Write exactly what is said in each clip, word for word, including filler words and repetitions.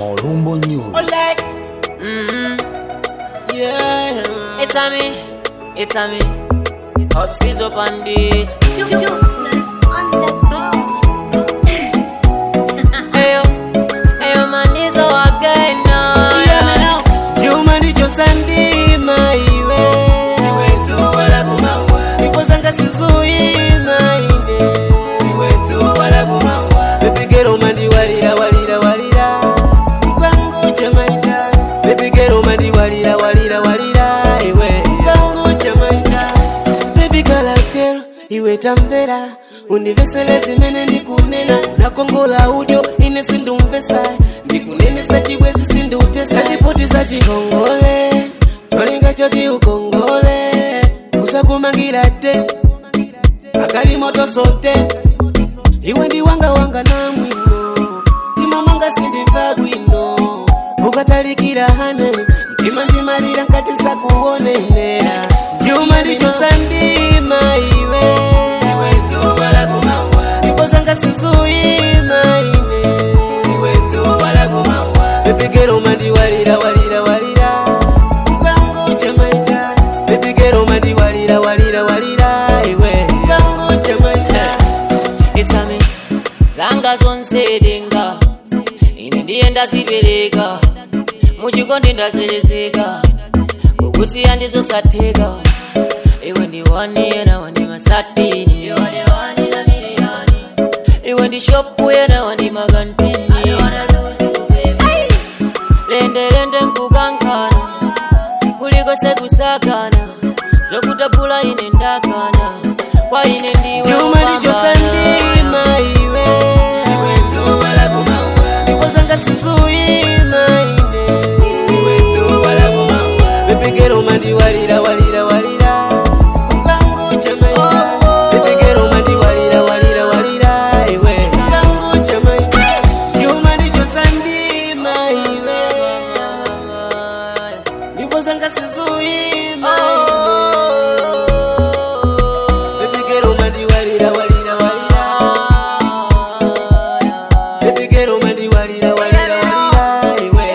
Morumbo News. Oleg. Mm-hmm. Yeah. It's a me, it's a me. Hops is up on this. on the ball. Ayo, ayo man is so again now. Yeah, now. Juma ndicho sandi maiwe. Iwe tu wala kumawa. Nipo zanga sizui mainde. Iwe tu wala kumawa. Baby girl mandi walira walira walira. Kwangu chamaita. Baby girl mandi walira walira walira. Iwe kwangu chamaita. Baby galachero iwe tamvera. Univesele zimene ndikunena. Nakongola audio ine sindumvesa. Ndikunene sachiwezi sindutesa. Katipoti sachikongole tolinga choti ukongole. Usakumangira te akali moto sote. Iwe ndi wanga wanga na mwino. Timamanga sindimva bwino. Ukatalikira hane mtima ndimalira nkati sakuonenera. Juma ndicho sandima iwe. Iwe tu wala kumawa. Ipo zanga sizui maine. Iwe tu wala kumawa. Baby girl mandi walira walira walira. Kwangu chamaita. Baby girl mandi walira walira walira. Iwe kwangu chamaita. It's a me. Zanga zonse denga. Ine ndiye ndasibereka. Muchikondi ndazelezeka. Kukusiya ndizo sateka. Iwe ndi wani yena wani masatini. Iwe ndi wani na milioni. Iwe ndi shopu yena wani magantini. I wanna lose you baby. Lende lende nkukankana. Kuliko sekusakana. Zokutapula ine ndakana. Kwa ine ndiwe Juma ndicho sandima iwe. Iwe tu wala kumawa. Ipo zanga sizui maine. Iwe tu wala kumawa. Baby girl mandi walira walira walira. Kwangu chamaita. Baby girl mandi walira walira walira. Iwe kwangu chamaita. Juma ndicho sandima iwe. Ipo zanga sizui maine. Baby girl mandi walira walira walira. Baby girl mandi walira walira walira. Iwe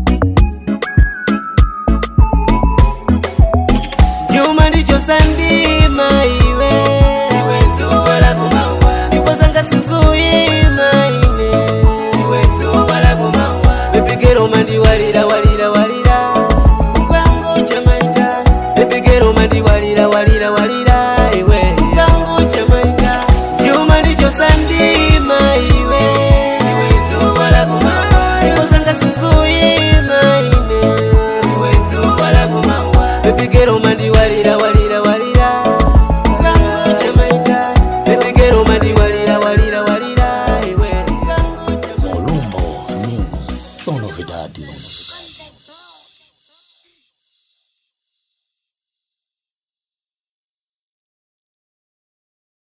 Juma ndicho sandi